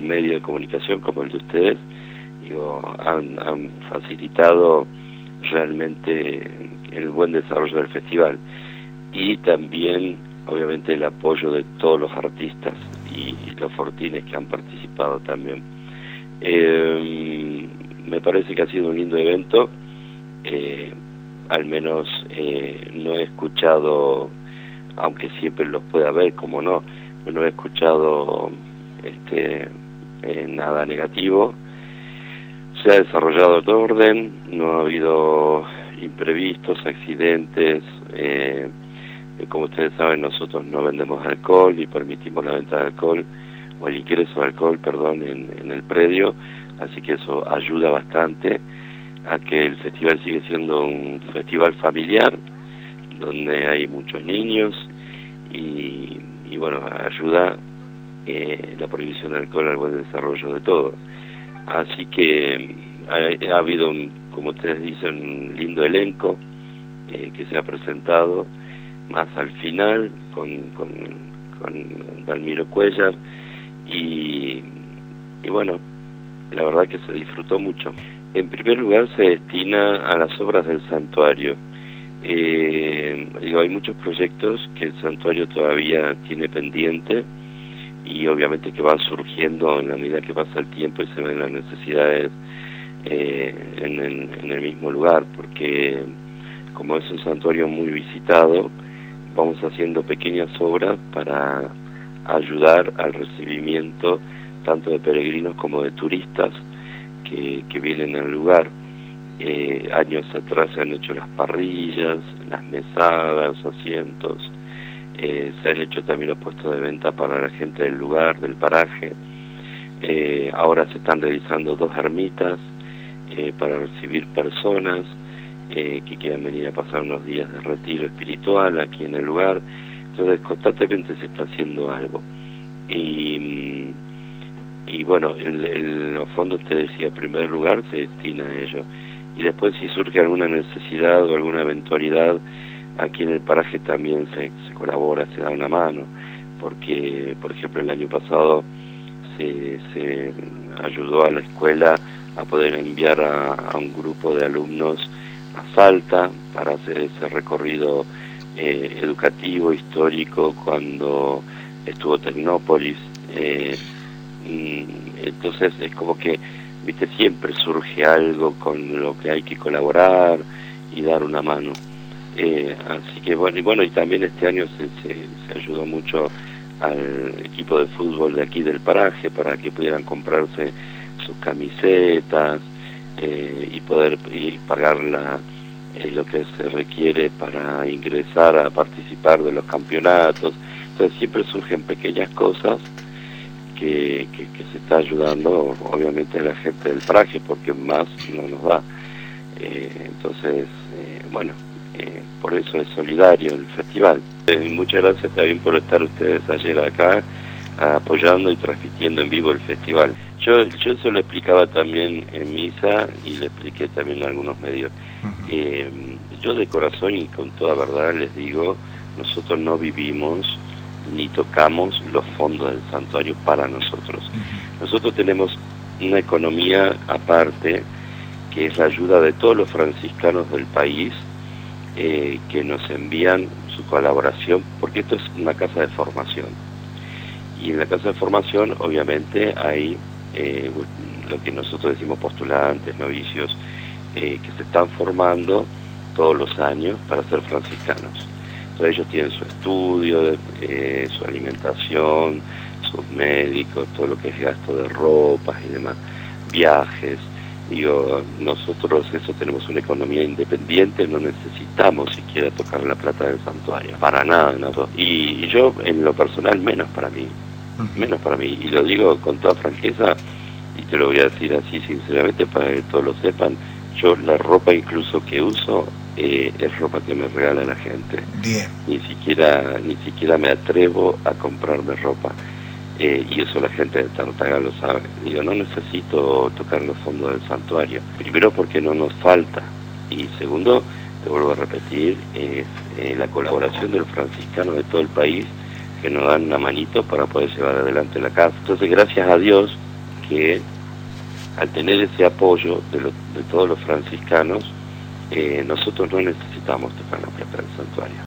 medio de comunicación como el de ustedes, han facilitado realmente el buen desarrollo del festival, y también obviamente el apoyo de todos los artistas y los fortines que han participado también. Me parece que ha sido un lindo evento. Al menos no he escuchado, aunque siempre los puede haber, como no he escuchado nada negativo. Se ha desarrollado todo orden, no ha habido imprevistos, accidentes. Como ustedes saben, nosotros no vendemos alcohol y permitimos la venta de alcohol, o el ingreso de alcohol, perdón, en el predio, así que eso ayuda bastante a que el festival sigue siendo un festival familiar, donde hay muchos niños, y bueno, ayuda la prohibición del alcohol al buen desarrollo de todo. Así que ha habido, como ustedes dicen, un lindo elenco que se ha presentado más al final con Dalmiro Cuellar, y bueno, la verdad que se disfrutó mucho. En primer lugar, se destina a las obras del santuario. Hay muchos proyectos que el santuario todavía tiene pendiente, y obviamente que van surgiendo en la medida que pasa el tiempo y se ven las necesidades en el mismo lugar, porque como es un santuario muy visitado, vamos haciendo pequeñas obras para ayudar al recibimiento tanto de peregrinos como de turistas que vienen al lugar. Años atrás se han hecho las parrillas, las mesadas, asientos, se han hecho también los puestos de venta para la gente del lugar, del paraje. Ahora se están realizando 2 ermitas para recibir personas que quieran venir a pasar unos días de retiro espiritual aquí en el lugar. Entonces constantemente se está haciendo algo, y bueno, en los fondos, te decía, en primer lugar se destina a ello, y después si surge alguna necesidad o alguna eventualidad aquí en el paraje también se colabora, se da una mano, porque por ejemplo el año pasado se ayudó a la escuela a poder enviar a un grupo de alumnos a Salta para hacer ese recorrido educativo, histórico, cuando estuvo Tecnópolis. Entonces es como que, viste, siempre surge algo con lo que hay que colaborar y dar una mano. Así que bueno, y también este año se ayudó mucho al equipo de fútbol de aquí del paraje para que pudieran comprarse sus camisetas y poder pagar lo que se requiere para ingresar a participar de los campeonatos. Entonces siempre surgen pequeñas cosas que se está ayudando obviamente a la gente del paraje, porque más no nos da. Entonces bueno, por eso es solidario el festival. Muchas gracias también por estar ustedes ayer acá apoyando y transmitiendo en vivo el festival. Yo eso lo explicaba también en misa, y le expliqué también a algunos medios. Yo de corazón y con toda verdad les digo, nosotros no vivimos ni tocamos los fondos del santuario para nosotros. Nosotros tenemos una economía aparte, que es la ayuda de todos los franciscanos del país, que nos envían su colaboración, porque esto es una casa de formación, y en la casa de formación obviamente hay lo que nosotros decimos postulantes, novicios, que se están formando todos los años para ser franciscanos. Entonces ellos tienen su estudio, su alimentación, sus médicos, todo lo que es gasto de ropas y demás, viajes. Nosotros eso tenemos una economía independiente, no necesitamos siquiera tocar la plata del santuario, para nada, ¿no? Y yo en lo personal menos para mí, y lo digo con toda franqueza, y te lo voy a decir así sinceramente para que todos lo sepan. Yo la ropa incluso que uso es ropa que me regala la gente. Bien. Ni siquiera me atrevo a comprarme ropa. Y eso la gente de Tartaga lo sabe. Digo, no necesito tocar los fondos del santuario. Primero porque no nos falta. Y segundo, te vuelvo a repetir, es la colaboración de los franciscanos de todo el país que nos dan una manito para poder llevar adelante la casa. Entonces, gracias a Dios, que al tener ese apoyo de todos los franciscanos, nosotros no necesitamos tocar la puerta del santuario.